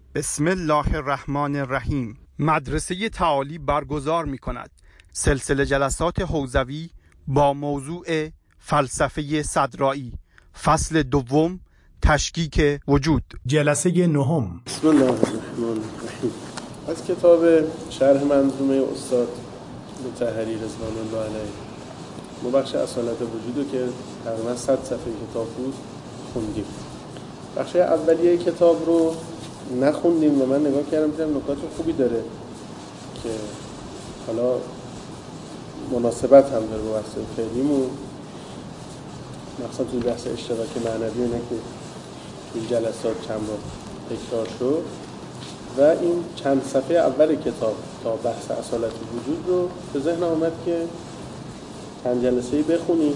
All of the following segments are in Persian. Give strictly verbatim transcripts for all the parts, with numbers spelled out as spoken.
بسم الله الرحمن الرحیم. مدرسه تعالی برگزار می کند سلسله جلسات حوزوی با موضوع فلسفه صدرائی، فصل دوم، تشکیک وجود. جلسه نهم. بسم الله الرحمن الرحیم. از کتاب شرح منظومه استاد مطهری رضوان الله علیه ما بخش اصالت وجود که تقریبا صد صفحه کتاب بود خوندیم. بخش اولیه کتاب رو نخوندیم و من نگاه کردم دیدم نکات خوبی داره که حالا مناسبت هم داره با بحث فعلیمون، مخصوصا توی بحث اشتراک معنوی اینه که توی جلسات چند بار تکرار شد و این چند صفحه اول کتاب تا بحث اصالت وجود رو به ذهن آمد که چند جلسه‌ای بخونیم،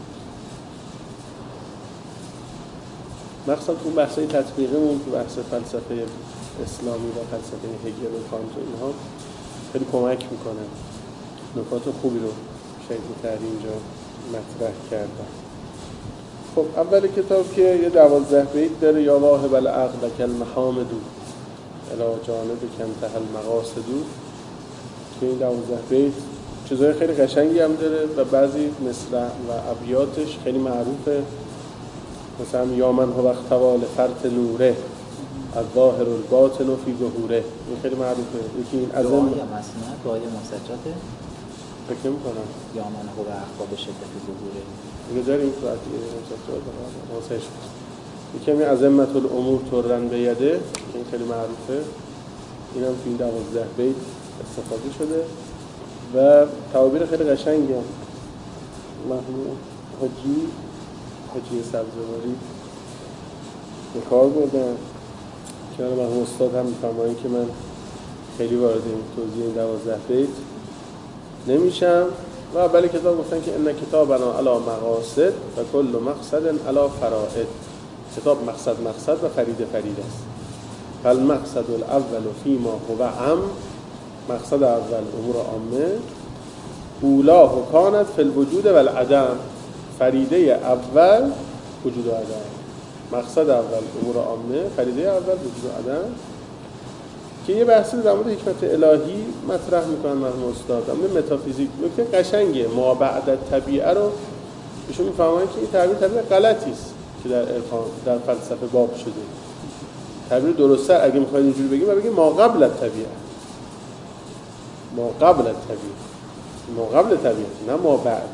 مخصوصا تو بحث‌های تطبیقیمون تو بحث فلسفه اسلامی و فلسفه هگل و کانت و اینها خیلی کمک میکنه. نکات خوبی رو شاید می‌تونی اینجا مطرح کردن. خب اول کتاب که یه دوازده بیت داره، یا واهب العقل کالمحامد الی جانب کنتها المقاصد، که این دوازده بیت چیزای خیلی قشنگی هم داره و بعضی مصرع و ابیاتش خیلی معروفه، مثلا یا من هو اختوال فرط نوره الظاهر الباطن فی ظهوره، این خیلی معروفه. یکی این از دعای مسنون، دعای مسجاته فکر می‌کنم یا من هو اختوال به شدت ظهوره دیگه داریم تو عطیه مسجات واسش. یکی همین عظمت الامور ترن بیده، این خیلی معروفه، اینم تو این دوازده بیت استفاده شده و تعابیر خیلی قشنگی هم محمود حاجی حاجی سبزواری به کار بردن که من محمود استاد هم میفرمایی که من خیلی وارد این توضیح این دوازده بیت نمیشم. و اول کتاب گفتن که ان کتابنا علی مقاصد و کل مقصد علی فرائد، کتاب مقصد مقصد و فرید فرید است. فالمقصد الاول فیما هو عام، مقصد اول امور عامه، اولاه کانت فی الوجود و العدم، فریده اول وجود و عدم. مقصد اول امور عامه، فریده اول وجود و عدم، که یه بحثی در مورد حکمت الهی مطرح میکنن مرحوم استاد، اما متافیزیک نکته قشنگه. ما بعد طبیعه رو ایشون میفهمن که این تعبیر تعبیر غلطی است که در عرفان در فلسفه باب شده. تعبیر درسته اگه میخواید اینجوری بگیم بگیم ما قبل الطبیعه، ما قبل الطبیعه، ما قبل طبیعه، نه ما بعد.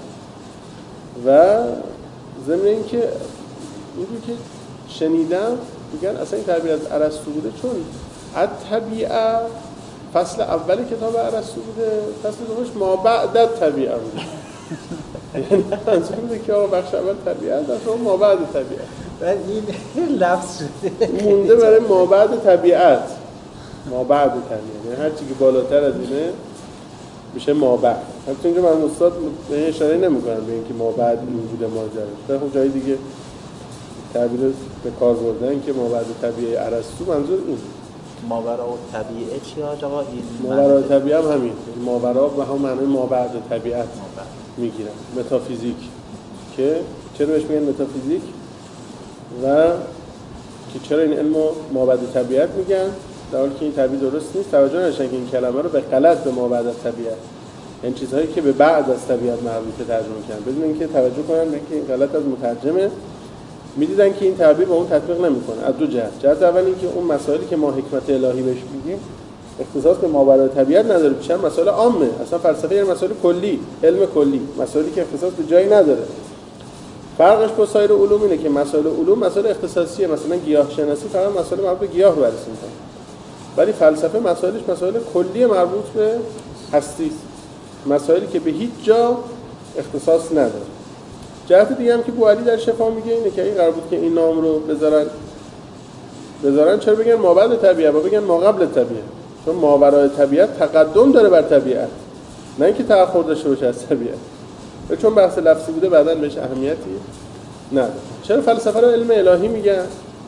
و ضمن این که اینجوری که شنیدم میگن اصلا این تعبیر از ارسطو بوده، چون الطبیعه فصل اول کتاب ارسطو بوده، فصل دومش ما بعد الطبیعه بوده. یعنی منظور بوده که آقا بخش اول طبیعه است، اصلا ما بعد طبیعه. بعد این لفظ شده مونده برای ما بعد طبیعت، ما بعد طبیعه، یعنی هر چی که بالاتر از اینه میشه ما بعد. البته اینجا من استاد به اشاره نمی‌کنم به اینکه ما بعد این بوده ماجراش، خب جای دیگه تعبیر به کار بردن که ما بعد طبیعه ارسطو منظور این ماورا و طبیعه چی آقا؟ این ماورا و طبیعه هم همین، ماورا به هم معنی ما بعد طبیعت میگیرن. متافیزیک که چرا بهش میگن متافیزیک و که چرا این علمو ما بعد طبیعت میگن، در حالی که این تعبیر درست نیست. توجه نشن که این کلمه رو به غلط به ما بعد طبیعت، یعنی چیزهایی که به بعد از طبیعت مربوطه ترجمه کردن، بدون اینکه توجه کنن به اینکه این غلط از مترجمه. می‌دیدن که این تعبیر با اون تطبیق نمی‌کنه از دو جهت. جهت اول اینکه اون مسائلی که ما حکمت الهی بهش میگیم اختصاص به ماورای طبیعت نداره، چند مسائل عامه، اصلا فلسفه یعنی مسائل کلی، علم کلی، مسائلی که اختصاص به جایی نداره. فرقش با سایر علوم اینه که مسائل علوم مسائل اختصاصیه، مثلا گیاه شناسی فقط مسائل مربوط به گیاه رو بررسی می‌کنه، ولی فلسفه مسائلش مسائل کلی مربوط به هستی است، مسائلی که به هیچ جا اختصاص نداره. جهت دیگه هم که بوعلی در شفا میگه اینه که این قرار بود که این نام رو بذارن بذارن چرا بگن ما بعد طبیعه و بگن ما قبل طبیعه، چون ماورای طبیعت تقدم داره بر طبیعت، نه اینکه تأخر داشته باشه از طبیعت. و چون بحث لفظی بوده بعداً بهش اهمیتی نداره. چرا فلسفه رو علم الهی میگن؟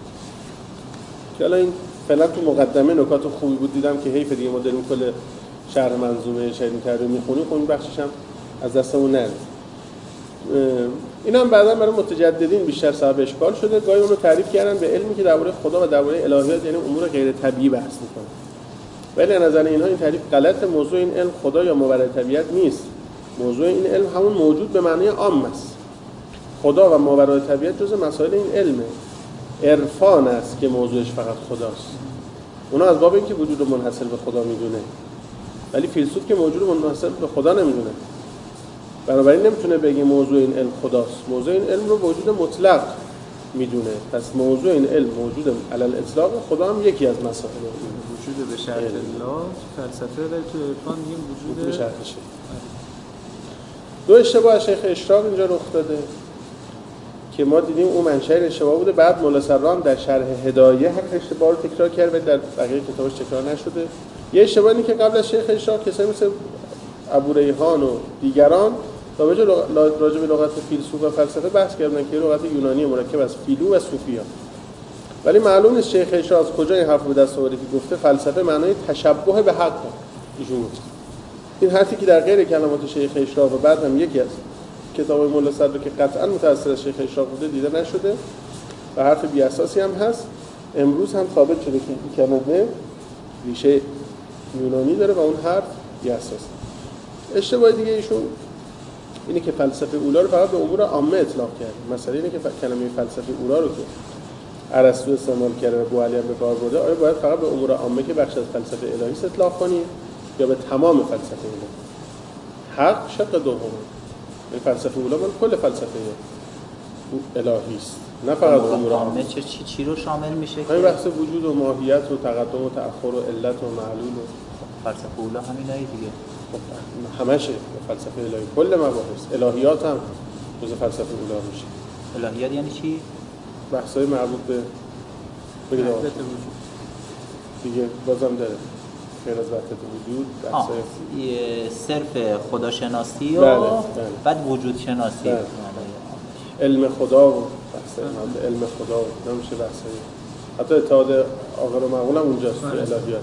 که الان این فعلا تو مقدمه نکات خوبی بود، دیدم که حیف دیگه ما داریم کل شرح منظومه شیرین کرده میخونیم، خب این بخشش هم از دستمون نره. این هم بعدا برای متجددین بیشتر صاحب اشکال شده. گاهی اون رو تعریف کردن به علمی که درباره خدا و درباره الهیات، یعنی امور غیر طبیعی بحث میکنه. ولی از نظر اینها این تعریف غلط. موضوع این علم خدا یا ماورای طبیعت نیست. موضوع این علم همون موجود به معنی عام است. خدا و ماورای طبیعت جزء مسائل این علمه. عرفان است که موضوعش فقط خداست. اونا از باب اینکه وجود منحصر به خدا میدونه، ولی فیلسوف که موجود منحصر به خدا نمیدونه. بنابراین نمیتونه بگه موضوع این علم خداست. موضوع این علم رو وجود مطلق میدونه. پس موضوع این علم موجود علی الاطلاق، خدا هم یکی از مسائل وجود به شرط الله فلسفه، ولی تو عرفان میگیم وجود به شرط شیء. دو اشتباه شیخ اشراق اینجا رخ داده که ما دیدیم اون منشأ اشتباه بوده. بعد مولا سرام در شرح هدایه هم اشتباه رو تکرار کرد و در بقیه کتابش تکرار نشده. یه اشتباه اینه که قبل از شیخ اشراق کسایی مثل ابو ریحان و دیگران راجع به لغت فیلسوف و فلسفه بحث کردن که لغت یونانی مرکب از فیلو و صوفیا. ولی معلوم نیست شیخ اشراق از کجا این حرف به دست آورده که گفته فلسفه معنای تشبه به حق ایشون گفت. این حرفی که در غیر کلمات شیخ اشراق و بعد هم یکی از کتاب مولا صدر که قطعا متأثر از شیخ اشراق بوده دیده نشده و حرف بی اساسی هم هست. امروز هم ثابت شده که این کلمه ریشه یونانی داره و اون حرف بی اساس. اشتباه دیگه ایشون اینه که فلسفه اولا رو فقط به امور عامه اطلاق کرد. مثلا اینه که کلمه فلسفه اولا رو که ارسطو استعمال کرده و بوعلی هم به کار برده، آیا باید فقط به امور عامه که بخش از فلسفه الهی است اطلاق کنیم یا به تمام فلسفه الهی؟ حق شق دومه. این فلسفه اولا من کل فلسفه الهی است، نه فقط امور عامه. چه چی چی رو شامل میشه؟ این بحث وجود و ماهیت و تقدم و تأخر و علت و معلول و فلسفه اولا همینایی دیگه. همشه فلسفه الهی، کل مباحث الهیات هم جز فلسفه اولا میشه. الهیات یعنی چی؟ بحث‌های مربوط به وحدت وجود دیگه بازم داره، غیر از وحدت وجود بحث‌های صرف خداشناسی و بله، بله. بعد وجود شناسی. بله. علم خدا و بحث‌های مربوط علم خدا و نمیشه بحث‌های حتی اتحاد عاقل و معقول هم اونجاست تو الهیات.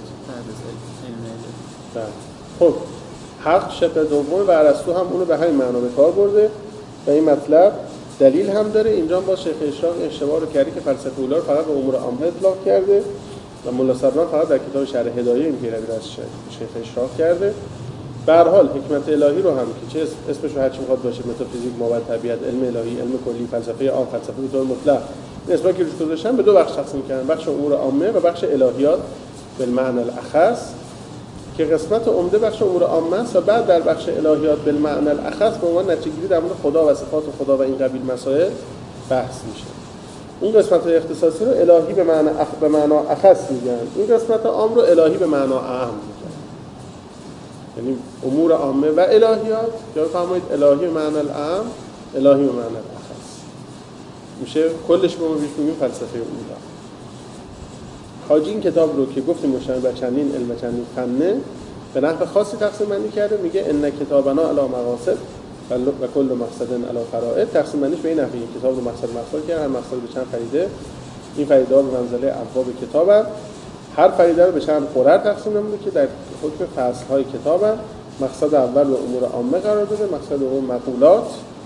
بله. خب حق شق دوم و ارسطو هم اونو به همین معنا به کار برده و این مطلب دلیل هم داره. اینجا با شیخ اشراق اشتباه رو کرده که فلسفه اولا رو فقط به امور عامه اطلاق کرده و مولا صدران فقط در کتاب شرح هدایه این پیروی رو از شیخ اشراق کرده. به هر حال حکمت الهی رو هم که چه اسمش رو هر چی میخواد باشه، متافیزیک، ماورای طبیعت، علم الهی، علم کلی، فلسفه عام، فلسفه به طور مطلق، این اسما که روش گذاشتن به دو بخش تقسیم کردن: بخش امور عامه و بخش الهیات بالمعنی الاخص، که قسمت عمده بخش امور عامه است و بعد در بخش الهیات بالمعنی الاخص به عنوان نتیجه‌گیری در مورد خدا و صفات خدا و این قبیل مسائل بحث میشه. اون قسمت اختصاصی رو الهی به معنی اخ... به معنا اخص میگن، این قسمت عام رو الهی به معنا اعم میگن. یعنی امور عامه و الهیات یا فرمایید الهی به معنی الاعم، الهی به معنی الاخص میشه. کلش به ما میگیم فلسفه اولا. حاجی این کتاب رو که گفتیم مشتمل بر چندین علم و چندین فنه به نحو خاصی تقسیم بندی کرده. میگه ان کتابنا علی مقاصد و کل مقصد علی فرائض. تقسیم بندیش به این نحوه کتاب رو مقصد مقصد کرده، هر مقصد به چند فریده. این فریده ها به منزله ابواب کتابن. هر فریده رو به چند قرر تقسیم نموده که در حکم فصل های کتابن. مقصد اول رو امور عامه قرار داده، مقصد دوم مقولات،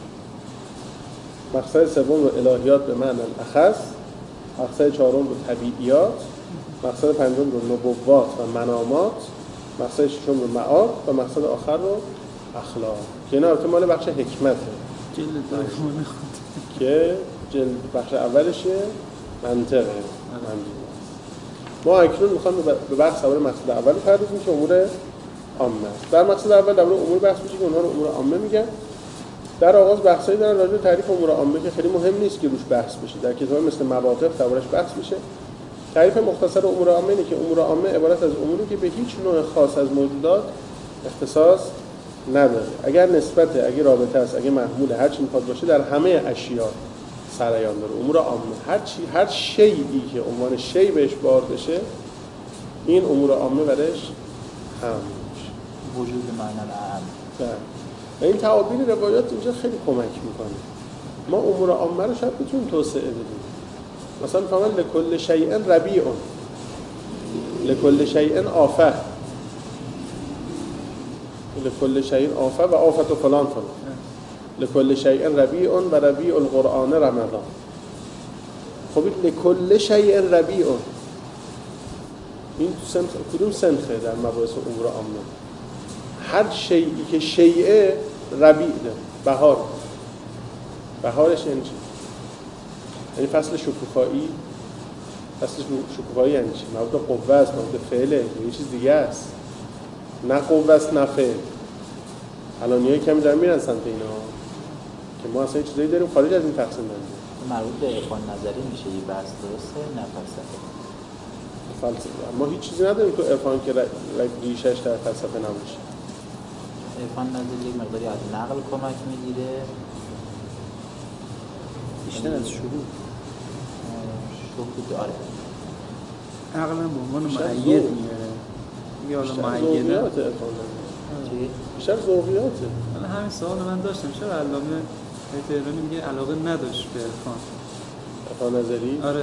مقصد سوم رو الهیات به معنی الاخص، مقصد چهارم رو طبیعیات، مقصد پنجم رو نبوات و منامات، مقصد ششم رو معاد و مقصد آخر رو اخلاق که اینا البته مال بخش حکمته جلد دوم که جلد بخش اولشه منطقه. ما اکنون میخوام به بحث درباره مقصد اول پردازیم که امور عامه است. در مقصد اول درباره امور بحث میشه که اونها رو امور عامه میگن. در آغاز بحثایی دارن راجع به تعریف امور عامه که خیلی مهم نیست که روش بحث بشه. در کتاب مثل مواقف دربارش بحث میشه. تعریف مختصر امور عامه اینه که امور عامه عبارت از اموری که به هیچ نوع خاص از موجودات اختصاص نداره. اگر نسبته، اگه رابطه است، اگه محمول، هر چی میخواد باشه در همه اشیا سرایان داره. امور عامه هر چی، هر شیئی که عنوان شی بهش بار بشه این امور عامه برش هم میشه. وجود معنی الاعم. بله. و این تعابیر روایات اینجا خیلی کمک میکنه. ما امور عامه رو شاید بتونیم توسعه بدیم. مثلا فرمان لکل شیء ربیع، لکل شیء آفه، لکل شیء آفه و آفت و فلان فلان. لکل شیء ربیع و ربیع القرآن رمضان. خب این لکل شیء ربیع این تو سنخ کدوم سنخه در مباحث امور عامه؟ هر شیئی که شیعه ربیع ده، بهار. بهارش یعنی چی؟ یعنی فصل شکوفایی. فصل شکوفایی یعنی چی؟ مربوط قوه است، مربوط فعله، یه چیز دیگه است. نه قوه است نه فعل. الانیای کمی دارن میرن سمت اینا که ما اصلا چیزایی داریم خارج از این تقسیم بندی. مربوط به عرفان نظری میشه یه بحث درسته، نه فلسفه. فلسفه ما هیچ چیزی نداریم تو عرفان که ریشش در فلسفه نباشه. عرفان نظری یک مقداری از نقل کمک میگیره، بیشتر از شهود. شهود آره. عقلا به عنوان معید میاره. میگه حالا معیده. چی؟ بیشتر ذوقیاته. حالا همین سوال من داشتم، چرا علامه تهرانی میگه علاقه نداشت به عرفان؟ عرفان نظری؟ آره.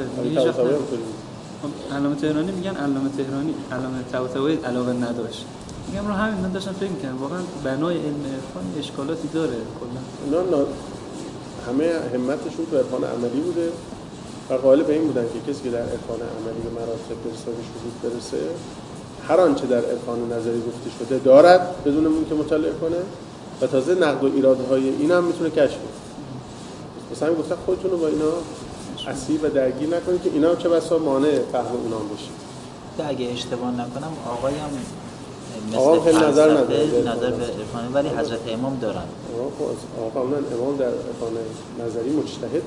علامه تهرانی میگن علامه تهرانی علامه طباطبایی علاقه نداشت. میگم رو همین من داشتم فکر می‌کردم واقعا بنای علم عرفان اشکالاتی داره کلا. نه نه همه همتشون تو عرفان عملی بوده و قائل به این بودن که کسی که در عرفان عملی به مراتب برسه و شهود برسه هر آنچه در عرفان نظری گفته شده دارد بدون اون که مطالعه کنه و تازه نقد و ایرادهای اینا هم میتونه کشف کنه. مثلا هم گفتن خودتون رو با اینا اسیر و درگیر نکنید که اینا چه بسا مانع فهم اونا بشه. که اگه اشتباه نکنم آقای هم آقا خیلی نظر نداره نظر به عرفانی ولی حضرت امام دارن. آقا قانونا امام در عرفان نظری مجتهد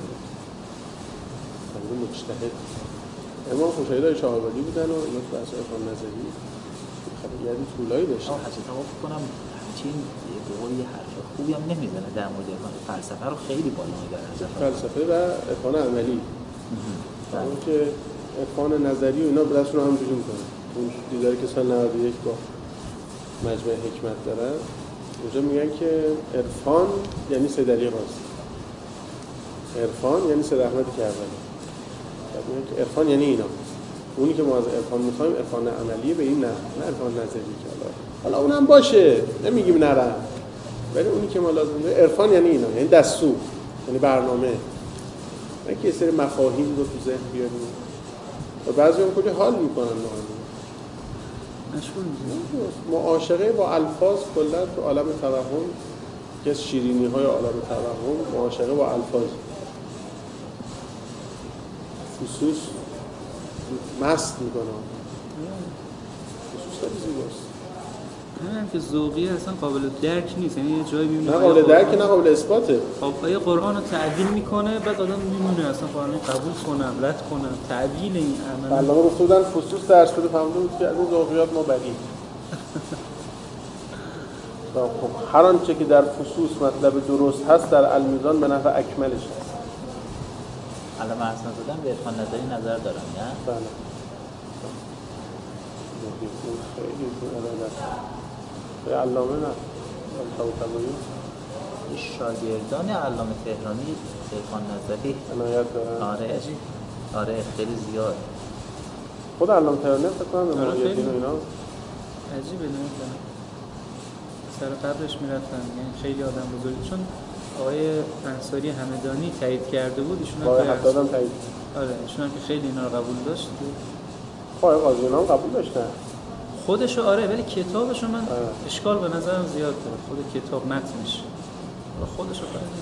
بود. مجتهد امام مشاهدهای شاهوادی بودن و اینا تو بحث عرفان نظری خیلی طولایی داشتن. آقا حضرت امام فکر کنم همچین به قولی حرف خوبی هم نمیزنه در مورد عرفان فلسفه رو خیلی بالا میبره حضرت فلسفه و عرفان عملی. اون که عرفان نظری و اینا براشون هم جوری میکنه. اون دیداری که سال نود و یک با مجمع حکمت دارن اونجا میگن که عرفان یعنی سید علی قاضی، عرفان یعنی سید احمد کربلایی. بعد میگن که عرفان یعنی اینا. اونی که ما از عرفان میخوایم عرفان عملیه به این نه نه عرفان نظری که حالا حالا اونم باشه نمیگیم نرم، ولی اونی که ما لازم داریم عرفان یعنی اینا، یعنی دستور، یعنی برنامه، نه که یه سری مفاهیم رو تو ذهن بیاریم و بعضی هم کلی حال میکنن نهانی مشغول میشه. معاشقه با الفاظ کلا تو عالم توهم که از شیرینی های عالم توهم معاشقه با الفاظ خصوص مست میکنه. خصوص خیلی زیباست. همین که ذوقی اصلا قابل درک نیست، یعنی یه جایی میبینه نه قابل درک نه قابل اثباته. خب آیه قرآن رو تعدیل میکنه بعد آدم میمونه اصلا قرآن قبول کنم رد کنم تعدیل این عمل. علامه گفته بودن خصوص درس بده فهمیده بود که از این ذوقیات ما بدی. خب هر آنچه که در خصوص مطلب درست هست در المیزان به نحو اکملش هست. علامه حسن زاده به عرفان نظری نظر دارن نه؟ بله. خیلی ارادت. به علامه نه. طباطبایی. شاگردان علامه تهرانی عرفان نظری عنایت دارن. آره آره خیلی زیاد. خود علامه تهرانی فکر کنم به محیدین و اینا عجیبه نمیدونم. سر قبرش میرفتن یعنی خیلی آدم بزرگی چون آقای انصاری همدانی تایید کرده بود ایشون هم آقای حداد هم تایید. آره ایشون هم که خیلی اینا رو قبول داشت. آقای قاضی هم قبول داشتن. خودشو آره ولی کتابشو من آره. اشکال به نظرم زیاد داره خود کتاب متنش. خودشو فرض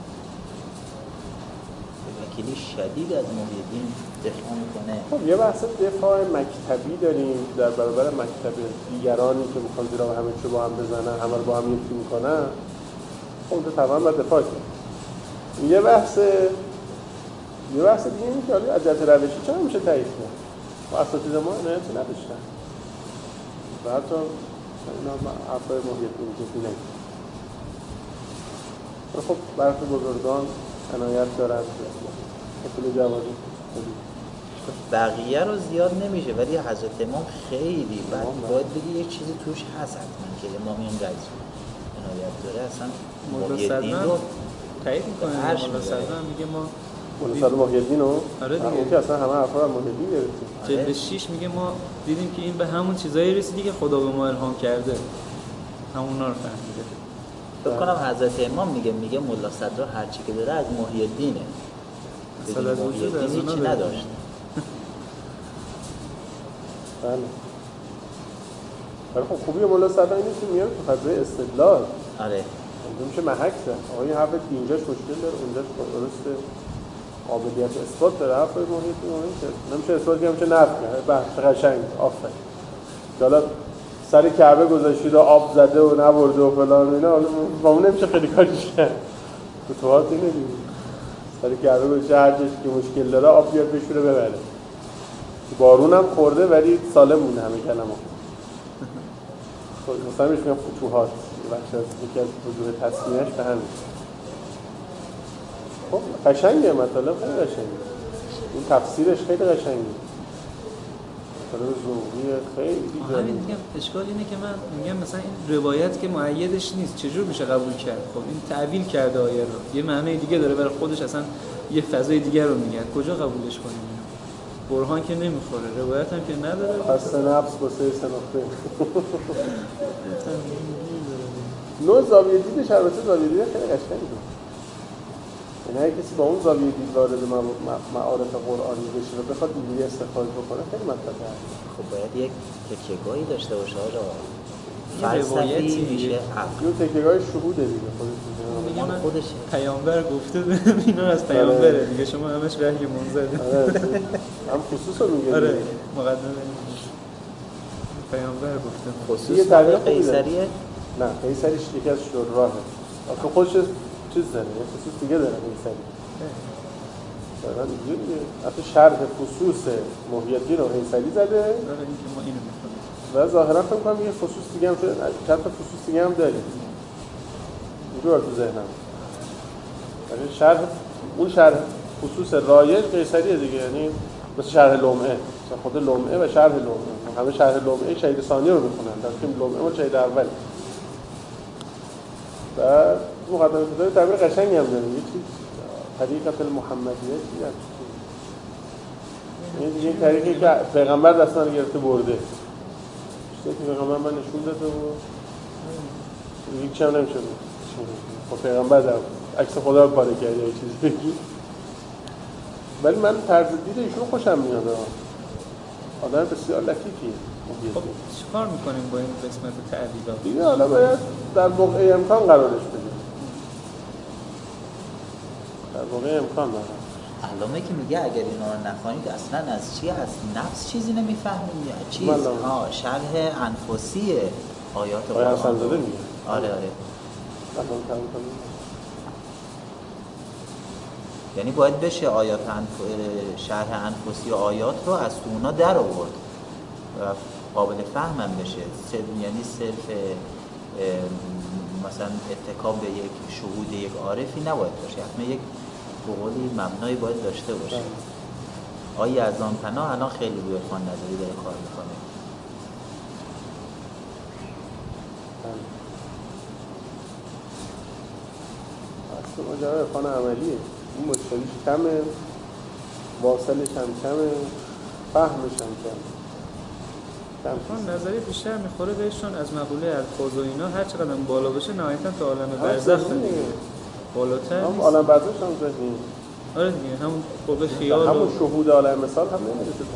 وکیلی شدید از محیدین دفاع میکنه. خب یه بحث دفاع مکتبی داریم در برابر مکتب دیگرانی که میخوان زیرا همه چی با هم بزنن همه رو با هم یکی میکنن. خب تو طبعا باید دفاع کنیم. یه بحث یه بحث دیگه اینه که حالا از جهت روشی چرا میشه تایید کنه؟ و اساتید ما عنایتی نداشتن و حتی اینا حرفای محیدین جدی نگید. خب برخی بزرگان عنایت دارن اصول جوازی بقیه رو زیاد نمیشه ولی حضرت امام خیلی بعد باید بگی یه چیزی توش هست حتما که امام اینقدر عنایت داره اصلا محیدین رو تایید میکنه. مولا صدرا میگه ما مولا صدرا محیدین رو آره دیگه اون که اصلا همه حرفا رو محیدین گرفتیم. جلد شیش میگه ما دیدیم که این به همون چیزایی رسیدی که خدا به ما الهام کرده همونا رو فهمیده. فکر کنم حضرت امام میگه میگه ملا صدرا هر چی که داره از محی الدینه. اصلا از محی وجود الدین هیچی نداشت. بله. ولی خب خوبی ملا صدرا اینه که میاد تو فضای استدلال. آره. اونجا میشه محک زد. آقا این حرف اینجاش مشکل داره، اونجاش درسته. قابلیت اثبات داره، حرف محی الدین نمیشه. نمیشه اثبات کنه، میشه نفی کنه. بحث قشنگ آفرین. حالا سر کعبه گذاشتید و آب زده و نبرده و فلان و اینا، حالا با اون نمیشه خیلی کاریش کرد. فتوحات اینه دیگه. سر کعبه گذاشته هر جایی که مشکل داره آب بیاد بشوره ببره. بارون هم خورده ولی سالم مونه همه کلمات. مثلا بهش میگم فتوحات. بخش از یکی از وجوه تصمیهش به همین. خب قشنگه، مطلب خیلی قشنگه. این تفسیرش خیلی قشنگه. مطلب ذوقی خیلی جالبه. همین میگم اشکال اینه که من میگم مثلا این روایت که معیدش نیست چجور میشه قبول کرد؟ خب این تعویل کرده آیه رو. یه معنی دیگه داره برای خودش، اصلا یه فضای دیگه رو میگن. کجا قبولش کنیم؟ برهان که نمیخوره، روایت هم که نداره. خسته نفس با سه سنخته. نوع زاویه دیدش البته زاویه دید خیلی قشنگه. یعنی هر کسی با اون زاویه دید وارد معارف قرآنی بشه و بخواد اینجوری استفاده بکنه خیلی مطلبه. خب باید یک تکیه‌گاهی داشته باشه آقا. یه روایتی میشه عقل. یه تکیه‌گاه شهوده دیگه خودش میگه. میگه من خودش پیامبر گفته اینا از پیامبره دیگه، شما همش وحی منزله. آره هم خصوص رو میگه. آره مقدمه پیامبر گفته. خصوص قیصریه؟ نه قیصریش یکی از شراحه. آخه خودش چیز داره، یه خصوص دیگه داره قیصری. دقیقاً اینجوری دیگه. حتی شرح خصوص محی الدین رو قیصری زده. آره اینکه ما اینو می‌خونیم. و ظاهرا فکر کنم یه خصوص دیگه هم شده، چند تا خصوص دیگه هم داریم. اینجور تو ذهنم. یعنی شرح اون شرح خصوص رایج قیصریه دیگه، یعنی مثل شرح لمعه، مثلا خود لمعه و شرح لمعه. همه شرح لمعه شهید ثانی رو می‌خونن، در حالی که لمعه مال شهید اول. و مقدمه داره تعبیر قشنگی هم داره، یه چیز طریقت المحمدیه چیزی هست. این دیگه طریقی که پیغمبر دست من گرفته برده. چیزی که پیغمبر من نشون داده و دیگه چی هم نمیشه بود. خب پیغمبر در عکس خدا رو پاره کرده یه چیزی بگی. ولی من طرز دید ایشون خوشم میاد. آدم بسیار لطیفیه. خب چیکار میکنیم با این قسمت تعویضات؟ دیگه حالا باید در موقع امکان قرارش بدیم. در موقع امکان داره. علامه که میگه اگر اینا رو نخوانید اصلا از چی از نفس چیزی نمیفهمید، چیز ها شرح انفسی آیات قرآن. آیه حسن زاده میگه. آره آره. یعنی باید بشه آیات انف... شرح انفسی آیات رو از اونا در آورد و قابل فهم هم بشه. صرف یعنی صرف مثلا اتکا به یک شهود یک عارفی نباید باشه، حتما یک بقولی مبنایی باید داشته باشه. آیه از آن پناه الان خیلی روی عرفان نظری داره کار میکنه. اصلا ماجرا عرفان عملیه. این مشکلیش کمه، واصلش هم کمه، فهمش هم کمه. عرفان نظری بیشتر میخوره بهشون از مقوله الفاظ و اینا، هر چقدر بالا بشه نهایتاً تا عالم برزخ دیگه. بالاتر هم عالم برزخ هم ذهنی. آره دیگه همون قوه خیال همون شهود عالم مثال هم نمیرسه.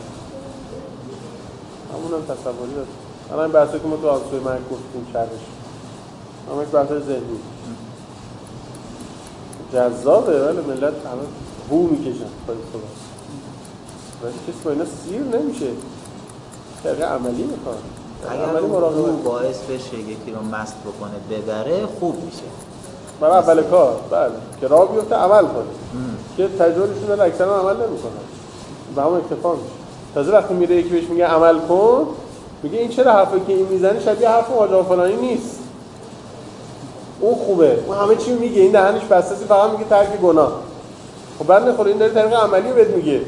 همون هم تصوری داره. الان بحثی که ما تو آسوی مرگ گفتیم شرحش. همون یک بحث ذهنی. جذابه ولی ملت همه بو میکشن پای خدا. ولی کسی با اینا سیر نمیشه. طریق عملی میکنه. اگر بو باعث بشه یکی رو مست بکنه ببره خوب میشه. برای اول کار بله که راه بیفته عمل کنه. که تجربهشون داره اکثرا عمل نمیکنن. به همون اکتفا میشه. تازه وقتی میره یکی بهش میگه عمل کن، میگه این چرا حرفی که این میزنه شبیه حرف آقا فلانی نیست. اون خوبه. اون همه چی میگه، این دهنش بسته است، فقط میگه ترک گناه. خب بعد نخوره، این داره طریق عملی بهت میگه.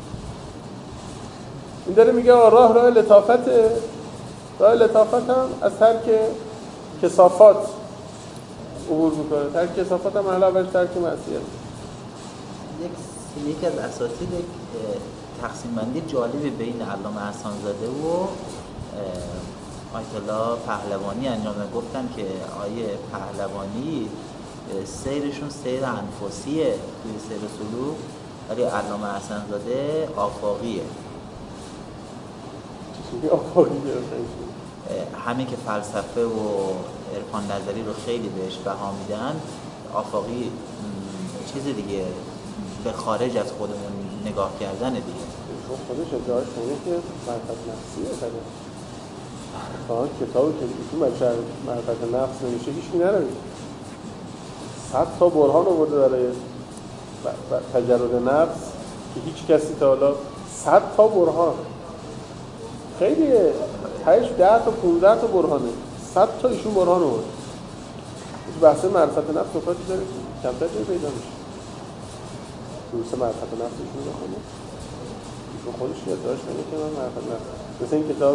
این داره میگه راه راه لطافت، راه لطافت هم از ترک کثافات عبور میکنه. ترک کثافات هم علاوه بر ترک معصیت. یک یکی از اساتید تقسیم بندی جالبی بین علامه احسان زاده و آیت الله پهلوانی انجام دادن. گفتن که آیه پهلوانی سیرشون سیر انفسیه توی سیر سلوک، ولی علامه حسن‌زاده آفاقیه. چیزی آفاقیه؟ همین که فلسفه و عرفان نظری رو خیلی بهش بها میدن، آفاقی چیز دیگه به خارج از خودمون نگاه کردن دیگه. خودش ادعاش میگه که معرفت نفسیه تده. تا کتابی که ایشون بچه معرفت نفس نمیشه هیچکی نروید. صد تا برهان آورده برای تجرد نفس که هیچ کسی تا حالا صد تا برهان خیلیه، هشت ده تا پونزده تا برهانه، صد تا ایشون برهان آورده. هیچ بحث معرفت نفس نکاتی داره کمتر جای پیدا میشه. دوست معرفت نفس ایشون رو بخونه، ایشون خودش یادداشت میگه که من معرفت نفس، مثل این کتاب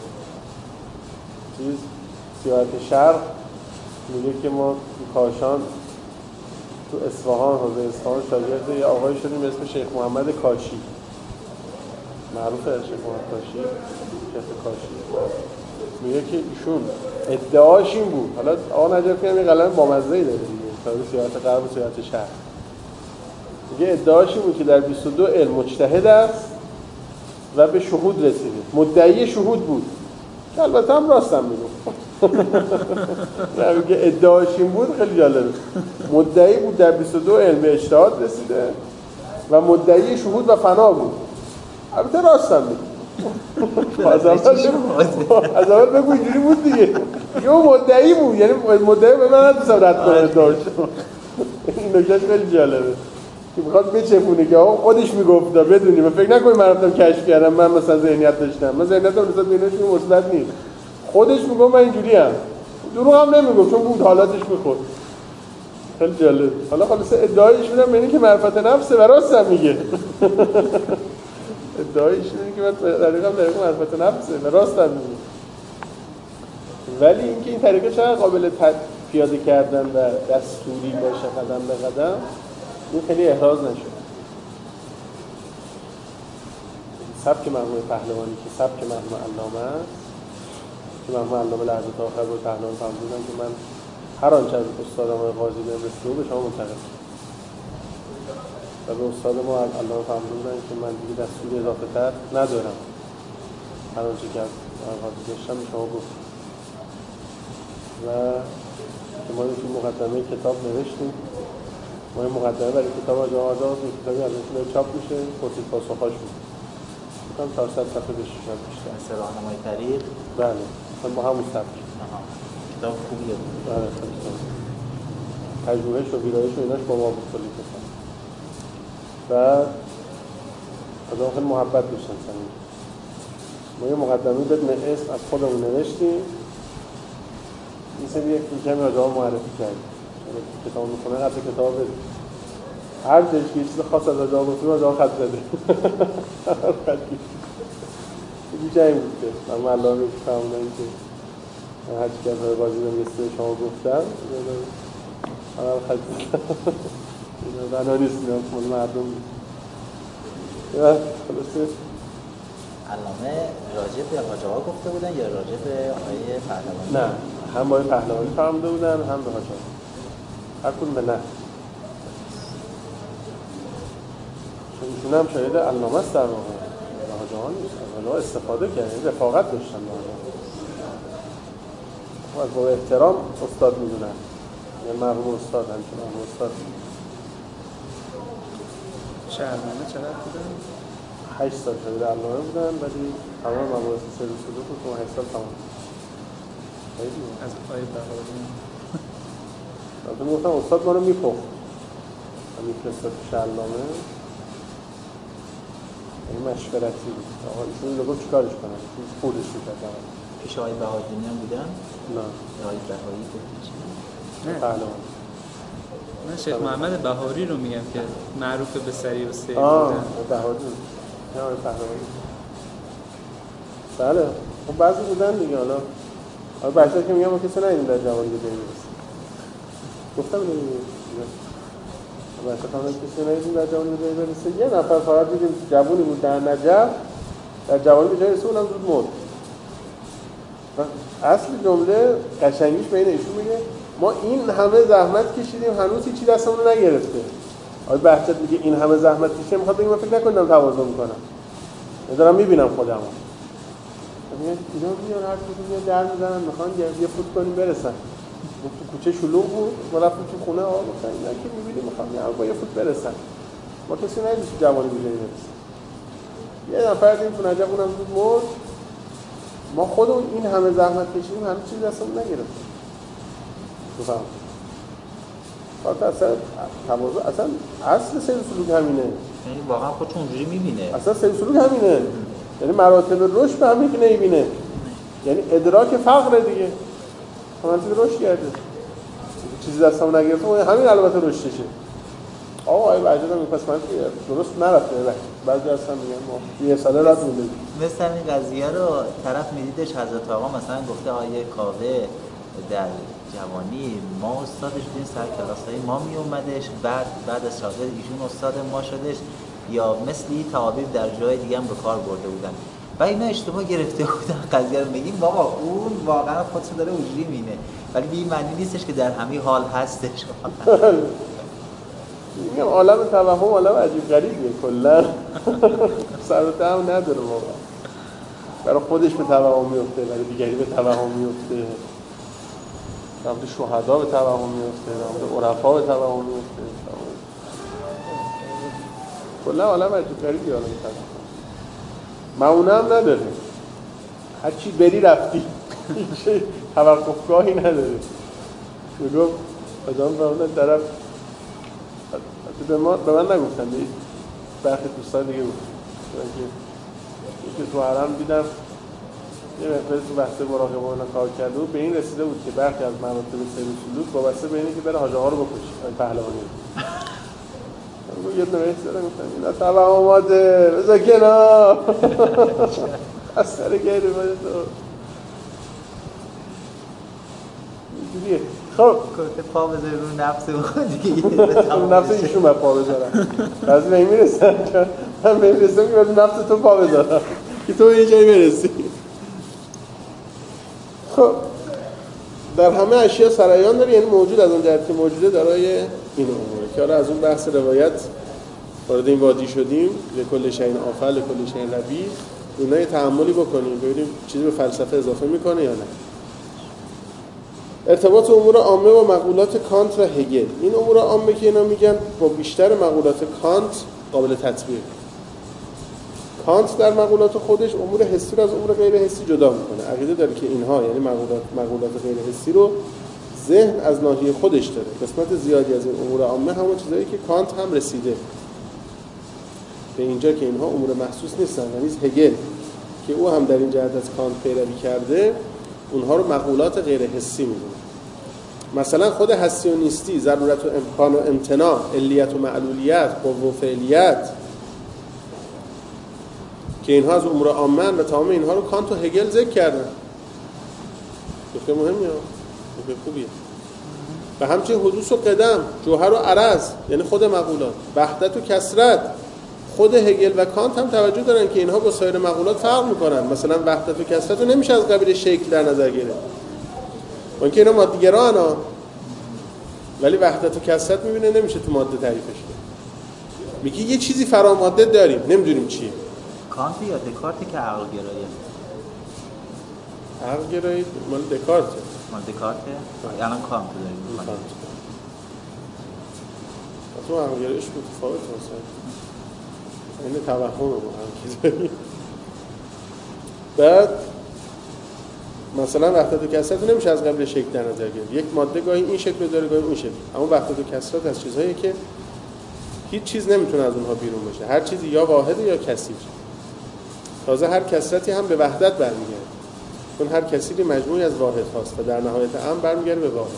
چیز سیاحت شرق میگه که ما تو کاشان تو اصفهان حوزه اصفهان شاگرد یه آقایی شدیم به اسم شیخ محمد کاشی، معروفه شیخ محمد کاشی، شیخ کاشی. میگه که ایشون ادعاش این بود، حالا آقا نجفی هم یه قلم بامزه‌ای داره دیگه، کتاب سیاحت غرب و سیاحت شرق. میگه ادعاش این بود که در بیست و دو علم مجتهد است و به شهود رسیده، مدعی شهود بود که البته هم راستم میگم. نه میگه ادعاش این بود، خیلی جالبه، مدعی بود در بیست و دو علم اجتهاد رسیده و مدعی شهود و فنا بود، البته راستم میگم. از اول بگو اینجوری بود دیگه، یه مدعی بود، یعنی مدعی به من ندوستم رد کنه ادعاش. این نکتهش خیلی جالبه که میخواد بچپونه که آقا خودش میگفت بدونی و فکر نکنی من رفتم کشف کردم، من مثلا ذهنیت داشتم، من ذهنیتم نسبت به اینش مثبت نیست، خودش میگم من اینجوری ام، دروغ هم نمیگم چون بود حالاتش میخورد. خیلی جالب. حالا خلاص ادعایش میدم به این که معرفت نفسه و راستم میگه. ادعایش اینه که من طریقم طریق معرفت نفسه و راستم میگه. ولی اینکه این طریقه چقدر قابل پیاده کردن و دستوری باشه قدم به قدم، این خیلی احراز نشد. سبک مرحوم پهلوانی که سبک مرحوم علامه است، که مرحوم علامه لحظات آخر با پهلوان فرمودن که من هر آنچه از استاد ما قاضی بهم رسیده به شما منتقل شد و به استاد ما علامه فرمودن که من دیگه دستور اضافه تر ندارم، هر آنچه که از قاضی داشتم به شما گفت. و که ما این مقدمه کتاب نوشتیم، ما این مقدمه برای کتاب آجا آجا این کتابی از این چاپ میشه، پرسید پاسخاش بود بکنم چهارصد صفحه بشه شد بیشتر مثل راهنمای طریق. بله مثلا با همون سبک کتاب خوبیه بود. بله خیلی کتاب تجربهش و ویرایش و ایناش با ما بود کلی کتاب. بعد آدم خیلی محبت داشتن سنی. ما یه مقدمه بدون اسم از خودمون نوشتیم، این سری یک کمی آجا معرفی کردیم، کتاب میخونه قبل کتاب بدیم، هر جایش که یه چیز خاص از آجا گفتیم آجا خط زده. خط کشید بیچه این بود که من علامه رو فرمودن که من هرچی که از های بازی رو مثل شما گفتم من خط زده بنا نیست میام مال مردم بود. خلاصه علامه راجع به حاج آقا گفته بودن یا راجع به آقای پهلوانی؟ نه، هم با پهلوانی فرموده بودن هم به حاج آقا، هر کدوم به نه. چون ایشون هم شاید علامه است در واقع، حاج آقا نیست، از علامه استفاده کرد، رفاقت داشتن با علامه و با احترام استاد میدونن، یعنی مرحوم استاد همچون مرحوم استاد. شهرنامه چقدر بودن؟ هشت سال شاید علامه بودن، ولی تمام مباحث سر و سلوک رو تو هشت سال تمام. از پای بهاری البته میگفتم استاد ما رو میپخت و میفرستاد پیش علامه، این مشورتی بود. آقا ایشون رو گفت چیکارش کنم؟ ایشون خودش میکرد. پیش آقای بهادینی هم بودن؟ نه. آقای بهایی گفتی چی؟ نه. پهلوان. من شیخ محمد بهاری رو میگم که معروف به سری و سیر بودن. آه بهاری. نه آقای پهلوانی. بله. خب بعضی بودن دیگه. حالا حالا بچه‌ها که میگم ما کسی ندیدیم در جوانی به دنیا برسه. گفتم دیگه. بچه‌ها کاملا کسی ندیدیم در جوانی به دنیا برسه. یه نفر فقط دیدیم جوانی بود در نجف، در جوانی به جای رسول هم زود مرد. اصل جمله قشنگیش بین ایشون میگه ما این همه زحمت کشیدیم هنوز هیچی دستمون نگرفته. آقای بهجت میگه این همه زحمت کشیدم، میخواد بگه من فکر نکنم تواضع میکنم، من دارم میبینم خودمو. میگه اینا میان هر کدوم میان در میزنن میخوان یه فوت کنیم برسن. تو کوچه شلوغ بود، ما رفتیم تو خونه آقا گفتن اینا که میبینیم میخوام با یه فوت برسن. ما کسی ندید تو جوانی به جایی برسن. یه نفر دیدیم تو نجف اونم زود مرد. ما خودمون این همه زحمت کشیدیم هنوز چیزی دستمون نگرفتیم. بفهم فقط اصلا تواضع اصلا اصل سیر سلوک همینه، یعنی واقعا خودشون اونجوری میبینه. اصلا سیر سلوک همینه، یعنی مراتب رشد به همین که نمیبینه، یعنی ادراک فقر دیگه. همین چیز رشد کرده چیزی دستمون نگرفتیم همین البته رشدشه. آقا آقای بهجت هم پس من درست نرفته بعضی اصلا میگن ما یه ساله رد میدیم. مثل این قضیه رو طرف میدیدش حضرت آقا مثلا گفته آیه کاوه در جوانی ما استادش بودیم سر کلاس‌های ما می اومدش، بعد بعد از شاگرد ایشون استاد ما شدش، یا مثلی تعابیر در جای دیگه هم به کار برده بودن و اینا اشتباه گرفته بودن قضیه رو. میگیم بابا اون واقعا خودش داره اونجوری مینه، ولی به این معنی نیستش که در همین حال هستش. میگم عالم توهم عالم عجیب غریبیه کلا، سر و ته نداره واقعا. برای خودش به توهم میفته، برای دیگری به توهم میفته، رابط شهدا به توهم میفته، رابط عرفا به توهم میفته. کلا عالم عجیب غریبی عالم توهم. معونه هم نداره، هر چی بری رفتی، هیچ توقفگاهی نداره. میگم آدم فرمودن طرف به ما به من نگفتن، به برخی دوستان دیگه بود که تو حرم دیدم یه مقداری تو بحث مراقبه و اینا کار کرده بود، به این رسیده بود که برخی از مراتب سیر سلوک وابسته به اینه که بره حاج آقا رو بکشه، این پهلوانی رو. یه نوشته دادم گفتن اینا توهماته بذار کنار از سر گیره باید تو اینجوریه. خب گفته پا بذاری رو نفس خود دیگه، رو نفس ایشون من پا بذارم. بعضی به این میرسن که من به این میرسم که باید نفس تو پا بذارم که تو به اینجایی برسی. خب در همه اشیاء سرایان داره، یعنی موجود از اون جهت که موجوده دارای این اموره که حالا از اون بحث روایت وارد این وادی شدیم، لکل شیء آفل لکل شیء ربیع، اونها یه تأملی بکنیم ببینیم چیزی به فلسفه اضافه میکنه یا نه. ارتباط امور عامه با مقولات کانت و هگل. این امور عامه که اینا میگن با بیشتر مقولات کانت قابل تطبیق. کانت در مقولات خودش امور حسی رو از امور غیر حسی جدا میکنه. عقیده داره که اینها یعنی مقولات مقولات غیر حسی رو ذهن از ناحیه خودش داره. قسمت زیادی از این امور عامه همون چیزایی که کانت هم رسیده به اینجا که اینها امور محسوس نیستن. یعنی هگل که او هم در این جهت از کانت پیروی کرده اونها رو مقولات غیر حسی میدونه. مثلا خود هستی و نیستی، ضرورت و امکان و امتناع، علیت و معلولیت، قوه و فعلیت که اینها از امور عامه و تمام اینها رو کانت و هگل ذکر کردن. نکته مهمیه، نکته خوبیه. و همچنین حدوث و قدم، جوهر و عرض یعنی خود مقولات، وحدت و کثرت. خود هگل و کانت هم توجه دارن که اینها با سایر مقولات فرق میکنن. مثلا وحدت و کثرت رو نمیشه از قبیل شکل در نظر گرفت. اون که اینا ماده‌گران ها، ولی وحدت و کثرت میبینه نمیشه تو ماده تعریفش کرد. میگه یه چیزی فراماده داریم نمیدونیم چیه. کانت یا دکارت که عقل گرایه؟ عقل گرایی مال دکارت. مال دکارت؟ الان کانت داریم. کانت. تو عقل گرایش متفاوت هست. این توهم رو هم که بعد مثلا وحدت و کثرت نمیشه از قبل شکل در نظر گرفت. یک ماده گاهی این شکل داره گاهی اون شکل. اما وحدت و کثرت از چیزهایی که هیچ چیز نمیتونه از اونها بیرون باشه. هر چیزی یا واحده یا کثیر. تازه هر کثرتی هم به وحدت برمیگرده. چون هر کثیری مجموعی از واحد هاست و در نهایت امر برمیگرده به واحد.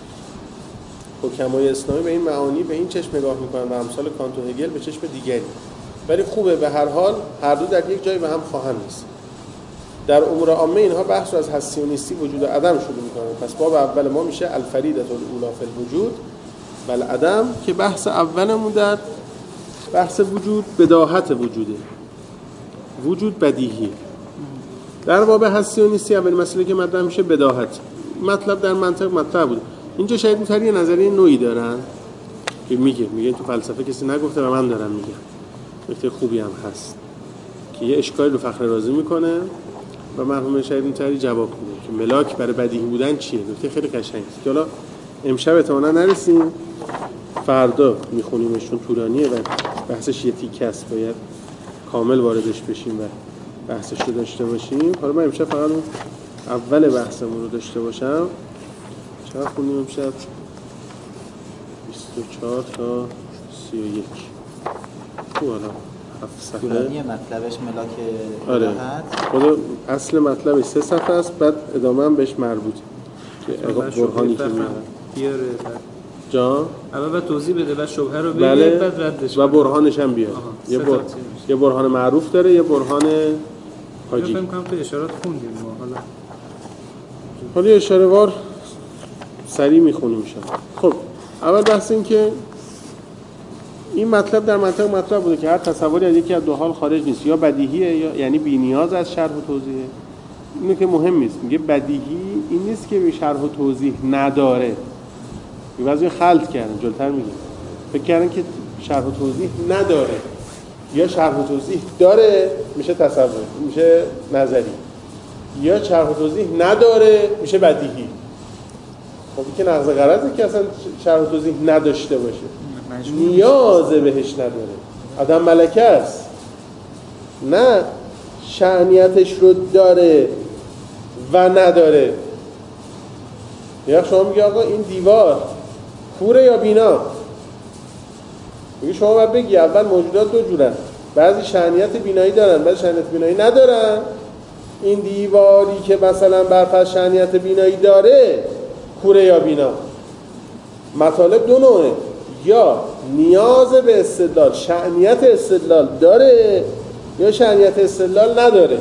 حکمای اسلامی به این معانی به این چشم نگاه میکنن و امثال کانت و هگل به چشم دیگری. ولی خوبه به هر حال هر دو در یک جای به هم خواهند رسید. در امور عامه اینها بحث رو از هستی و نیستی وجود و عدم شروع میکنن. پس باب اول ما میشه الفریدة الاولی فی الوجود و العدم که بحث اولمون در بحث وجود بداهت وجوده. وجود بدیهی. در باب هستی و نیستی اولین مسئله که مطرح میشه بداهت. مطلب در منطق مطرح بود. اینجا شاید می‌تونی یه نظریه نوعی دارن که میگه میگه تو فلسفه کسی نگفته و من دارم میگم. نکته خوبی هم هست که یه اشکالی رو فخر رازی میکنه و مرحوم شهید نوری جواب میده که ملاک برای بدیهی بودن چیه. نکته خیلی قشنگه که حالا امشب احتمالاً نرسیم، فردا میخونیمشون، طولانیه و بحثش یه تیکه است، باید کامل واردش بشیم و بحثش رو داشته باشیم. حالا من امشب فقط اون اول بحثمون رو داشته باشم. چقدر خوندیم امشب؟ بیست و چهار تا سی و یک. تو حالا هفت صفحه طولانیه مطلبش ملاک آره. بداهت. خود اصل مطلبش سه صفحه است، بعد ادامه هم بهش مربوطه که برهانی که بیاره جا اول بعد توضیح بده، بعد شبهه رو بگه، بله. بعد ردش و برهانش هم بیاره. یه بر... یه برهان معروف داره، یه برهان حاجی. فکر کنم تو اشارات خوندیم ما. حالا حالا اشاره وار سریع میخونیم شد. خب اول بحث این که این مطلب در منطق مطرح بوده که هر تصوری از یکی از دو حال خارج نیست، یا بدیهیه یا یعنی بی نیاز از شرح و توضیحه. اینو که مهم نیست. میگه بدیهی این نیست که به شرح و توضیح نداره. یه بعضی خلط کردن، جلوتر میگه فکر کردن که شرح و توضیح نداره، یا شرح و توضیح داره میشه تصور، میشه نظری، یا شرح و توضیح نداره میشه بدیهی. خب این که نقض غرضه که اصلا شرح و توضیح نداشته باشه، نیاز بهش نداره. آدم ملکه است، نه شأنیتش رو داره و نداره. یا شما میگه آقا این دیوار کوره یا بینا؟ میگه شما باید بگی اول موجودات دو جورن، بعضی شأنیت بینایی دارن بعضی شأنیت بینایی ندارن. این دیواری که مثلا برفرض شأنیت بینایی داره کوره یا بینا؟ مطالب دو نوعه، یا نیاز به استدلال، شأنیت استدلال داره، یا شأنیت استدلال نداره.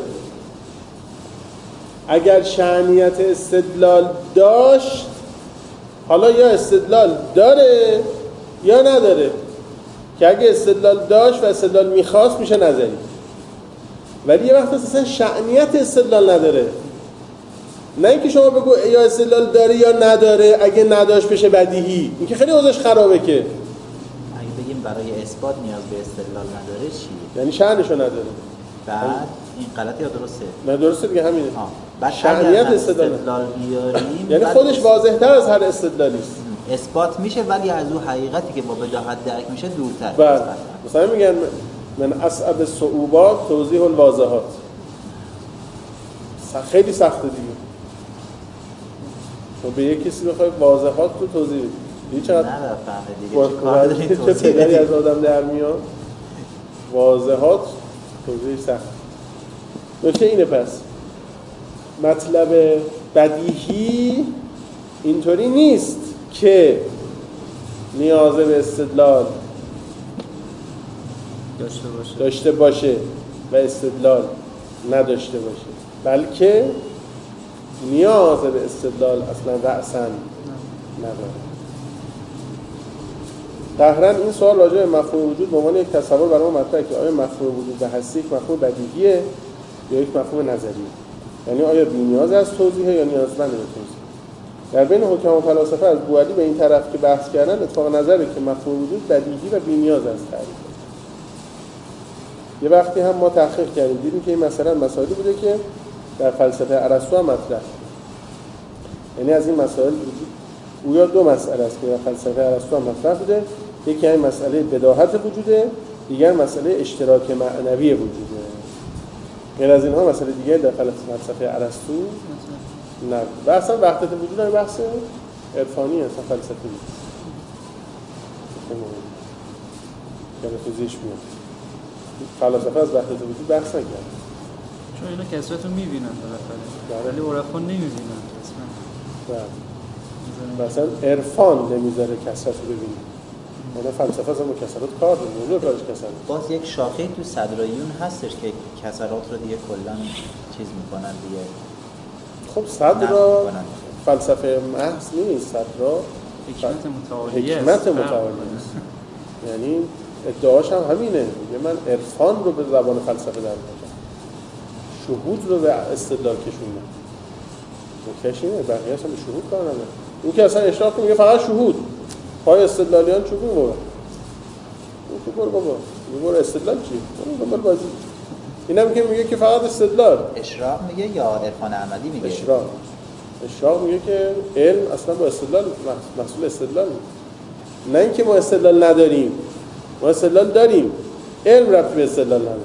اگر شأنیت استدلال داشت، حالا یا استدلال داره یا نداره، که اگه استدلال داشت و استدلال میخواست میشه نظری. ولی یه وقت اصلا شأنیت استدلال نداره، نه اینکه شما بگو یا استدلال داره یا نداره، اگه نداشت بشه بدیهی. این که خیلی اوضاعش خرابه. که اگه بگیم برای اثبات نیاز به استدلال نداره چی؟ یعنی شأنشو نداره. بعد این غلطه یا درسته؟ نه درسته دیگه، همینه. بعد شأنیت استدلال, استدلال بیاریم یعنی خودش واضح‌تر از هر استدلالی است. اثبات میشه ولی از اون حقیقتی که با بداهت درک میشه دورتر. بعد مثلا میگن من اصعب الصعوبات توضیح الواضحات. خیلی سخته دیگه. تو به یک کسی بخوای واضحات رو توضیح بدی، دیگه چقدر نه فهمه دیگه چیکار داری توضیح بدی از آدم در میاد. واضحات توضیح سخت. نکته اینه پس مطلب بدیهی اینطوری نیست که نیاز به استدلال داشته باشه. داشته باشه و استدلال نداشته باشه، بلکه نیاز به استدلال اصلا رأساً نداره. ظاهراً این سوال راجع به مفهوم وجود به عنوان یک تصور برای ما مطرحه که آیا مفهوم وجود به هستی یک مفهوم بدیهیه یا یک مفهوم نظریه؟ یعنی آیا بی‌نیاز از توضیحه یا نیازمند به توضیح؟ در بین حکام و فلاسفه از بوعلی به این طرف که بحث کردن اتفاق نظره که مفهوم وجود بدیهی و بی‌نیاز از تعریف. یه وقتی هم ما تحقیق کردیم دیدیم که این مثلا مسائلی بوده که در فلسفه ارسطو هم مطرح. یعنی از این مسائل وجود گویا دو مسئله است که در فلسفه ارسطو هم مطرح بوده. یکی این مسئله بداهت وجوده، دیگر مسئله اشتراک معنوی وجوده. غیر از اینها مسئله دیگه در فلسفه ارسطو نه. و اصلا وحدت وجود هم بحث عرفانی اصلا فلسفه نیست. یعنی توضیحش میاد. فلسفه از وحدت وجود بحث نکرد. چون اینا کسرت رو میبینن بالاخره. ولی عرفا نمیبینن اصلا. بله. مثلا عرفان نمیذاره کسرت رو ببینه. یعنی فلسفه اصلا با کسرات کار نمی‌کنه، کارش کسرات. باز یک شاخه تو صدراییون هستش که کسرات رو دیگه کلا چیز میکنن دیگه. خب صدر فلسفه محض نیست، صدر حکمت متعالیه. حکمت متعالیه. یعنی ادعاش هم همینه. میگه من عرفان رو به زبان فلسفه در میارم. شهود رو به استدلال کشوندن. نکتهش اینه، بقیه اصلا به شهود کار ندارن. این که اصلا اشراق میگه فقط شهود، پای استدلالیان چوبون بابا. اون تو برو بابا، برو استدلال چی؟ برو دنبال بازی. اینم که میگه که فقط استدلال. اشراق میگه یا عرفان احمدی میگه؟ اشراق. اشراق میگه که علم اصلا با استدلال محصول استدلال نیست. نه اینکه ما استدلال نداریم، ما استدلال داریم، علم ربطی به استدلال نداره.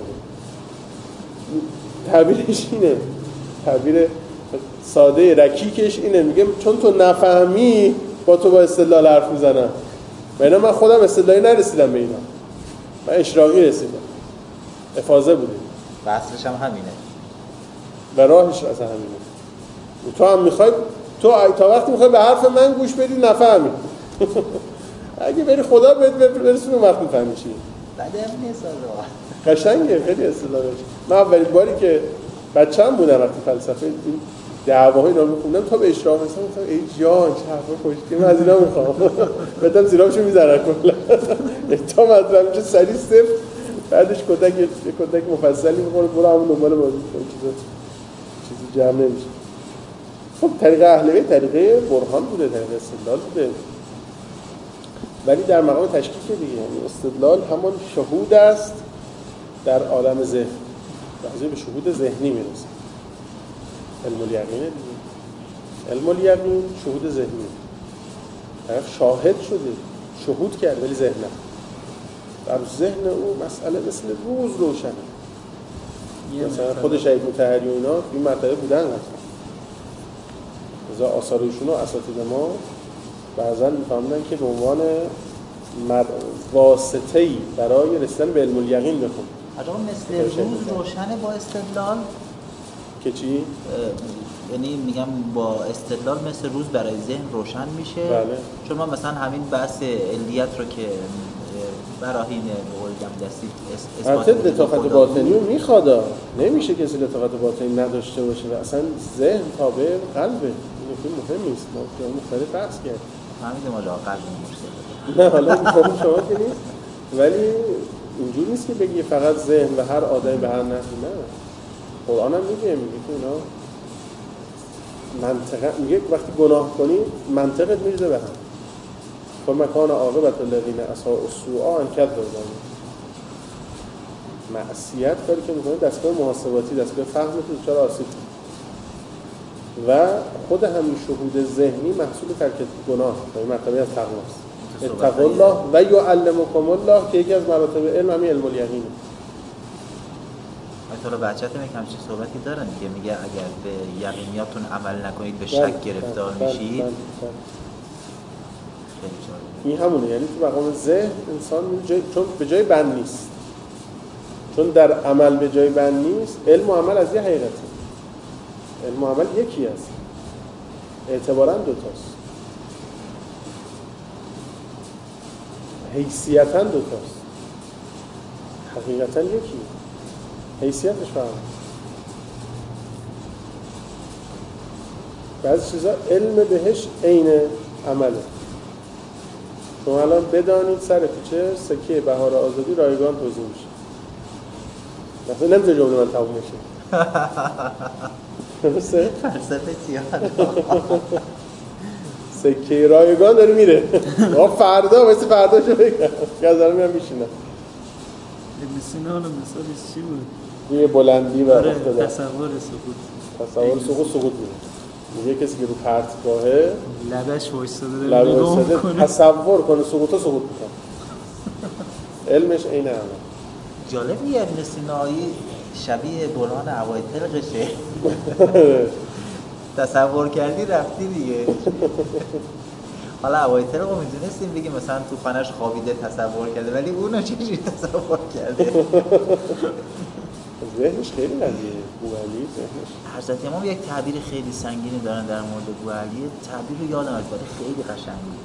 تعبیرش اینه، تعبیر ساده رکیکش اینه، میگه چون تو نفهمی با تو با استدلال حرف میزنم. باینا من خودم استدلالی نرسیدم به اینا، من اشراقی رسیدم، افاضه بودیم و اصلش هم همینه و راهش اصلا همینه. تو هم میخوای، تو تا وقتی میخوای به حرف من گوش بدی نفهمی. اگه بری خدا بهت برسونه اون وقت میفهمی چی. بعد هم نیست قشنگه، خیلی استدلالش. من اولین باری که بچه‌م بودم وقتی فلسفه این دعواهای اینا میخوندم تا به اشراق رسیدم گفتم ای جان چه حرفا خوشگلی، من از اینا میخوام. بعدم زیراشو میذارن کلا. تا مطلب میشه سری صفر، بعدش کتک کتک مفصلی میخوره، برو همون دنبال بازی چیزا چیزی جمع نمیشه. خب طریقه اهل بیت طریقه برهان بوده، طریقه استدلال بوده، ولی در مقام تشکیک دیگه. یعنی استدلال همان شهود است در عالم ذهن، بعضی به شهود ذهنی میرسه. علم الیقینه دیگه، علم الیقین شهود ذهنی، طرف شاهد شده، شهود کرد ولی ذهن نه. در ذهن او مسئله مثل روز روشنه. مثلا خود شهید مطهری و اینا این مرتبه بودن هست. ازا آثارشون و اساتید ما بعضا میفهمدن که به عنوان واسطه‌ای برای رسیدن به علم الیقین بخون. آقا مثل روز روشنه با استدلال که چی؟ یعنی میگم با استدلال مثل روز برای ذهن روشن میشه. بله. چون ما مثلا همین بحث علیت رو که براهین به قول جمع دستی اثبات لطافت باطنی رو میخواد، نمیشه کسی لطافت باطنی نداشته باشه و اصلا ذهن تابع قلبه. این خیلی مهم نیست، ما که مختلف بحث کردیم. فهمیدیم آقا قلب مشکل نه حالا میخوام شما که نیست، ولی اینجور نیست که بگی فقط ذهن و هر آدمی به هر نحوی. نه، قرآن هم میگه، میگه که اینا منطقه، میگه وقتی گناه کنی منطقت میریزه به هم. فمکان عاقبت الذین اساءوا السوء ان کذبوا. معصیت کاری که میکنه دستگاه محاسباتی، دستگاه فهمت دچار آسیب و خود همین شهود ذهنی محصول ترک گناه و این مرتبه از تقواست. اتقوا الله و یعلمکم الله که یکی از مراتب علم همین علم الیقینه. مثلا بچه‌تون یک همچین صحبتی دارن که میگه اگر به یقینیاتون عمل نکنید به شک گرفتار میشید. این همونه، یعنی تو مقام ذهن انسان جای، چون به جای بند نیست، چون در عمل به جای بند نیست. علم و عمل از یه حقیقته، علم و عمل یکی است، اعتباراً دوتاست، حیثیتاً دوتاست، حقیقتاً یکی، حیثیتش فهم. بعضی چیزا علم بهش عین عمله. شما الان بدانید سر کوچه سکه بهار آزادی رایگان توزیع میشه، مثلا نمیشه جمله من تموم میشه. درسته؟ فلسفه تیار سکه رایگان داره میره. آقا فردا واسه فرداشو بگم که از الان میرم میشینم. ابن سینا الان مثالش چی بود؟ روی بلندی و افتادن، تصور سقوط. تصور سقوط سقوط میره. میگه کسی که رو پرتگاهه لبش وایساده داره نگاه میکنه، تصور کنه سقوطا سقوط میکنه. علمش عین همه. جالبیه ابن سینایی شبیه بلان هوای طلقشه. تصور کردی رفتی دیگه. حالا هوای طلق رو میدونستیم بگیم مثلا تو خانه‌اش خوابیده تصور کرده، ولی اونو چجوری تصور کرده؟ ذهنش خیلی قویه. بوعلی ذهنش. حضرت امام یک تعبیر خیلی سنگینی دارن در مورد بوعلی. تعبیر رو یادم از ولی خیلی قشنگه.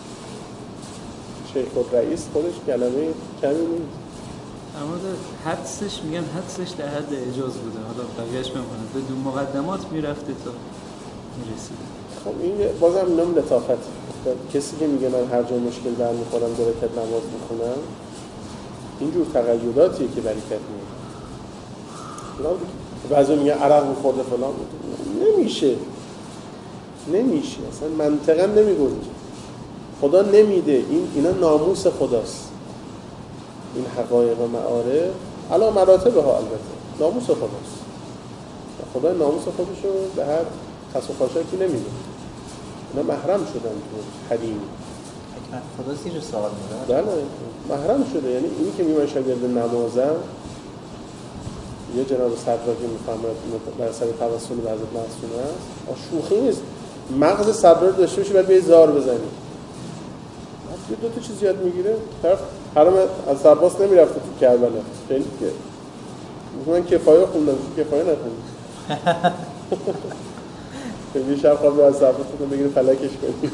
شیخ الرئیس خودش کلمه کمی نیست. اما حدسش میگن حدسش در حد اجاز بوده. حالا بقیه‌اش میمونه بدون مقدمات میرفته تا میرسیده. خب این بازم نم لطافت. کسی که میگه من هر جا مشکل برمیخورم داره رکعت نماز میخونم، اینجور تقیداتیه که برکت میاره. بعضی میگن عرق می‌خورده فلان نمیشه نمیشه اصلا منطقا نمیگنجه خدا نمیده این اینا ناموس خداست این حقایق و معارف علا مراتبه ها البته ناموس خداست خدا ناموس خودشو به هر خس و خاشاکی نمیده اینا محرم شدن تو حریم حکمت خدا زیر سوال میبره بله محرم شده یعنی اینی که میمونه شاگرد نمازم یه جناب صدرا که میفهمد در سر توسل به حضرت معصومه است شوخی نیست مغز صدرا رو داشته باشی باید به زار بزنی یه دو تا چیز زیاد میگیره طرف حرام از سرباس نمیرفته تو کربلا خیلی که من کفایه خوندم کفایه نخوندم خیلی شب خواب از سرباس بودم بگیره فلکش کنی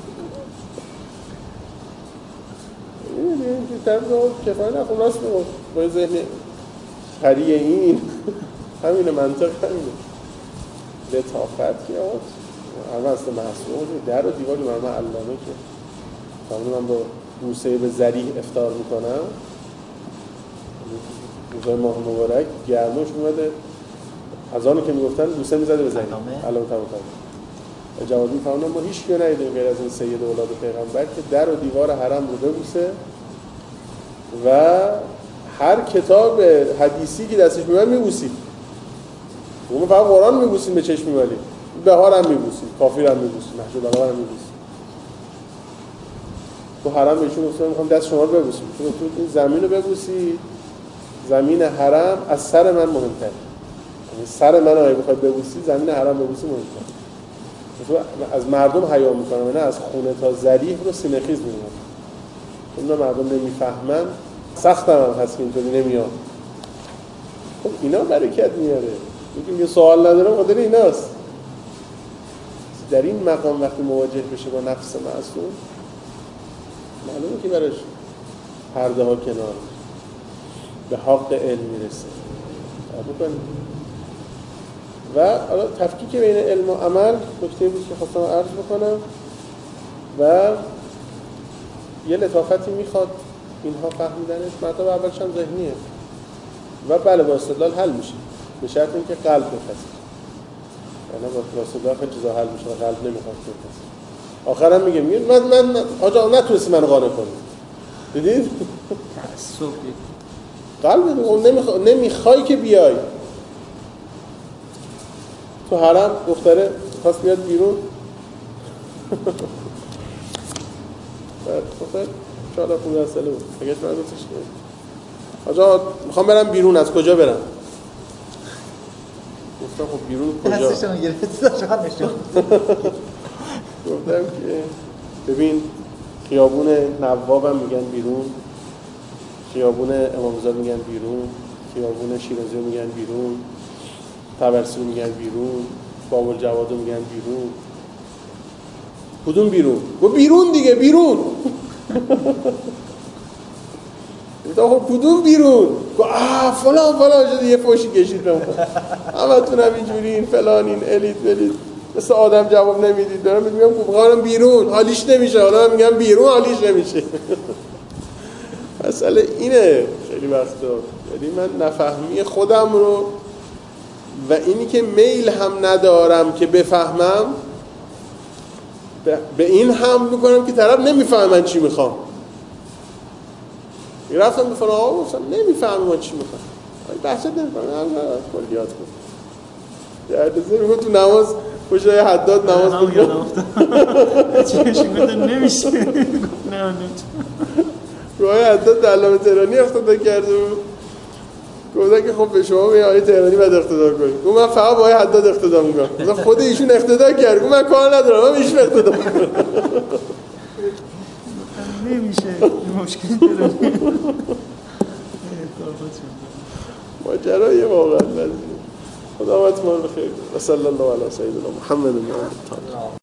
این طرف کفایه نخوند راست میگم با ذهن خریه این همینه منطق همینه لطافت که آقا همه اصلا محصول در و دیواری مرمه علامه که همونه من با بوسه به ذریح افطار میکنم روزای ماه مبارک گرموش اومده از آنو که میگفتن بوسه میزده به ذریح علامه تمام جواب میفهمونم ما هیچ کیو ندیدیم غیر از این سید اولاد پیغمبر که در و دیوار حرم رو ببوسه و هر کتاب حدیثی که دستش میبرد میبوسید اون فقط قرآن میبوسید به چشم میبرید بهار هم میبوسید کافر هم میبوسید محجوب بهار هم میبوسید تو حرم بهشون گفتم میخوام دست شما رو ببوسید تو تو این زمین رو ببوسید زمین حرم از سر من مهمتره یعنی سر من اگه بخواید ببوسید زمین حرم ببوسید مهمتره تو از مردم حیا میکنم نه از خونه تا ذریح رو سینه‌خیز میمونم اون مردم نمیفهمن سختم هم هست که اینطوری نمیاد خب اینا برکت میاره میگیم یه سوال ندارم خاطر ایناست در این مقام وقتی مواجه بشه با نفس معصوم معلومه که براش پرده ها کنار به حق علم میرسه بکنیم و حالا تفکیک بین علم و عمل نکته بود که خواستم عرض بکنم و یه لطافتی میخواد اینها فهمیدنش مطلب اولش هم ذهنیه و بله با استدلال حل میشه به شرط اینکه قلب بپذیره یعنی با استدلال خیلی چیزا حل میشه و قلب نمیخواد بپذیره آخرام میگه میگه من من آقا نتونستی منو قانع کنی دیدید تعصب قلب اون نمیخوا... نمیخوای که بیای تو حرم دختره خواست بیاد بیرون بعد دختر چهار پونزده ساله بود اگه من گفتش آقا میخوام برم بیرون از کجا برم گفتم خب بیرون کجا دستشون گرفت داشت نشون گفتم که ببین خیابون نوابم میگن بیرون خیابون امامزاده میگن بیرون خیابون شیرازی میگن بیرون طبرسی میگن بیرون باب الجواد میگن بیرون کدوم بیرون؟ گو بیرون دیگه بیرون گفتم خب کدوم بیرون؟ گو آه فلان فلان شده یه فوشی کشید بمون همه تونم اینجورین فلان این الید ولید مثل آدم جواب نمیدید دارم میگم خب بخوارم بیرون حالیش نمیشه حالا میگم بیرون حالیش نمیشه مسئله اینه خیلی وقتا یعنی من نفهمی خودم رو و اینی که میل هم ندارم که بفهمم به این هم میکنم که طرف نمیفهمه من چی میخوام رفتم به فلان آقا گفتم نمیفهمه من چی میخوام بحثت نمیفهمه هم کلیات کن دردزه میگم تو نماز پشت های حداد نماز بگم چی میشه گفتن نمیشه گفت نه نه روهای حداد علامه تهرانی اقتدا کرده بود گفتن که خب به شما به آیه تهرانی باید اقتدا کنید گفت من فقط با آیه حداد اقتدا میکنم گفت خود ایشون اقتدا کرد گفت من کار ندارم من ایشون اقتدا میکنم نمیشه مشکل داره ماجرای واقعا لذیذ خدا وقت ما رو بخیر و صلی الله علی سیدنا محمد و آله